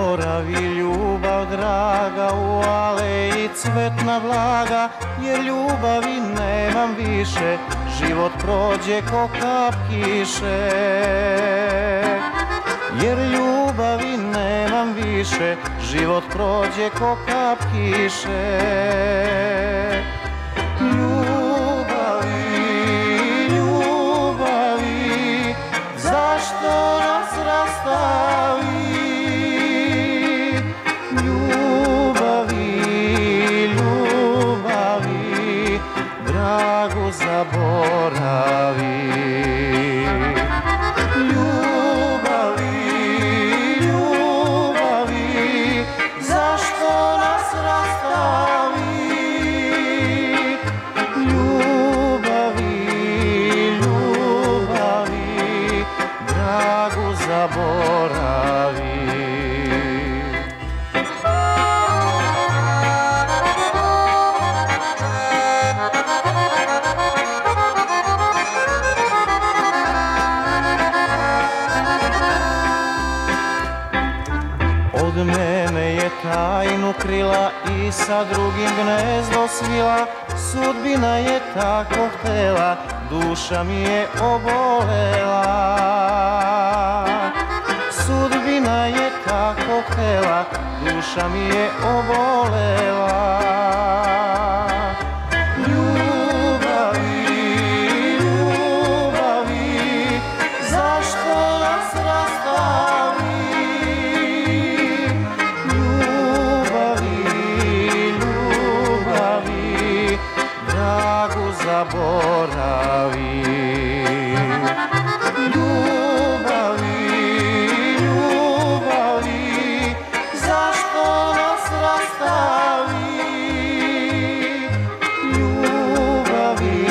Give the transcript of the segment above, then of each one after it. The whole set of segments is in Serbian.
zaboravi ljubav draga u aleji cvetna vlaga, jer ljubavi nemam više, život prođe ko kap kiše. Jer ljubavi nemam više, život prođe ko kap kiše. Ljubavi, ljubavi, zašto nas rastavi? Ljubavi, ljubavi, dragu zaboravi. Ljubavi, ljubavi, zašto nas rastavi? Ljubavi, ljubavi, dragu zaboravi. Od mene je tajnu krila i sa drugim gnezdo svila, sudbina je tako htela, duša mi je obolela. Sudbina je tako htela, duša mi je obolela. Ljubavi, ljubavi, zašto nas rastavi? Ljubavi, ljubavi, dragu zaboravi. Ljubavi, ljubavi, zašto nas rastavi? Ljubavi,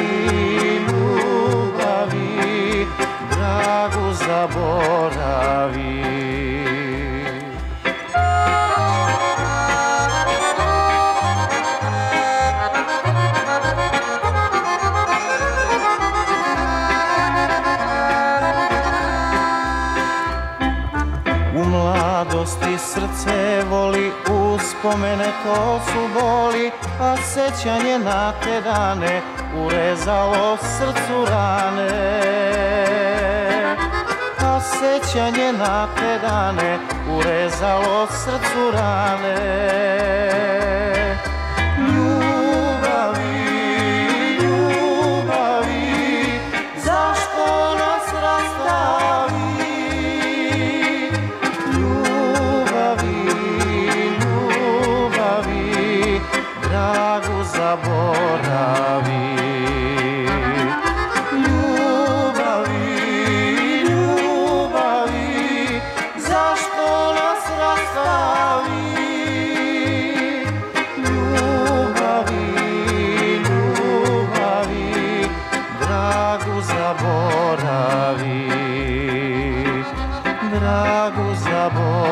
ljubavi, dragu zaboravi. U mladosti srce voli, uspomene to su boli, a sećanje na te dane urezalo srcu rane. A sećanje na te dane urezalo srcu rane. Ljubavi, ljubavi, zašto nas rastavi? Ljubavi, ljubavi, dragu zaboravi. Ljubavi, ljubavi, zašto nas rastavi? Ljubavi, ljubavi, dragu zaboravi. Dragu zaboravi.